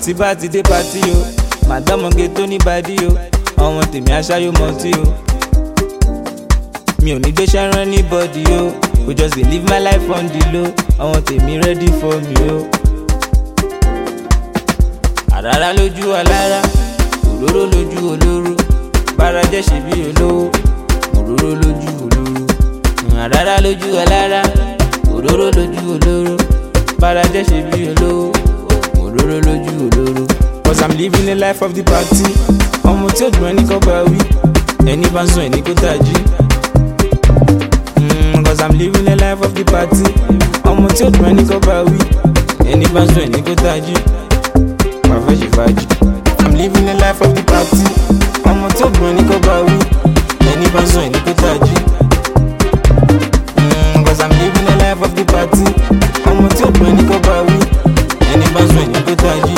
tí bá ti dé pátí o, màdámọ̀gé tó ní bàdí o, ọmọ tèmi aṣáyó mọtí o. Mi ò ní gbéṣẹ́ rán anybody o, we just dey live my life on the low, ọmọ tèmi ready for me o. Àràrá lójú alára, òróró lójú olóró, bára jẹ́ ṣe bí olówó, òróró lójú olóró. Àràrá lójú alára, òróró lójú olóró, bára jẹ́ ṣe bí olówó, òróró lójú olóró. Cause I'm living the life of the party, ọmọ tí ó dùn ẹni kọ́ bá wí, ẹni bá ń sùn ẹni kó tají. Cause I'm living the life of the party, ọmọ tí ó dùn ẹni kọ́ bá wí, ẹni bá ń sùn ẹni kó tají. I'm living the life of the party, ọmọ tí ó dùn ẹni kọ́ bá wí, ẹni bá ń sùn ẹni kó tají. Cause I'm living the life of the party, ọmọ tí ó dùn ẹni kọ́ bá wí, ẹni bá ń sùn ẹni kó tají.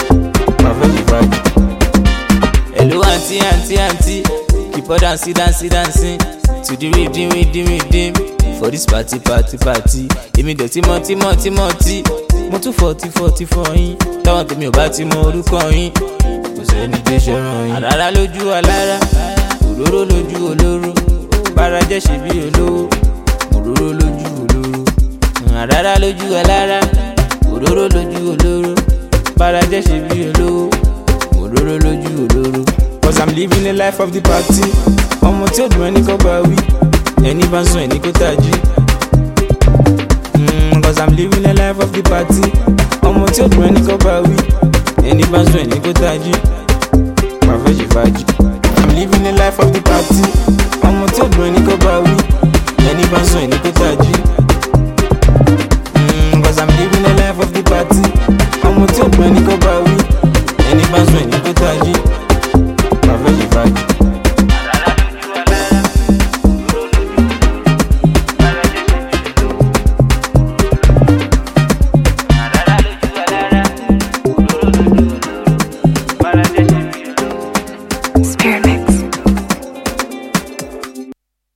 Hello auntie, auntie, auntie, keep on dancing, dancing, dancing to the rhythm, rhythm, rhythm. For this party, party, party. Èmi dọ̀tí mọ́tí, mọ́tí, mọ́tí. Mo tún 40, 40 for yín. Táwọn tèmi ò bá ti mọ orúkọ yín, kò sẹ́ni tó ṣẹ̀ràn yín. Àràrá lójú alára, òróró lójú olóró, bára jẹ́ ṣe bí olówó, òróró lójú olóró. Àràrá lójú alára, òróró lójú olóró, bára jẹ́ ṣe bí olówó, òróró lójú olóró. Cause I'm living the life of the party, ọmọ tí ó dùn ẹni kọ́ bá wí, ẹni bá ń sùn ẹni kó tají. Cause I'm living the life of the party, ọmọ tí ó dùn ẹni kọ́ bá wí, ẹni bá ń sùn ẹni kó tají. I'm living the life of the party, ọmọ tí ó dùn ẹni kọ́ bá wí, ẹni bá ń sùn ẹni kó tají.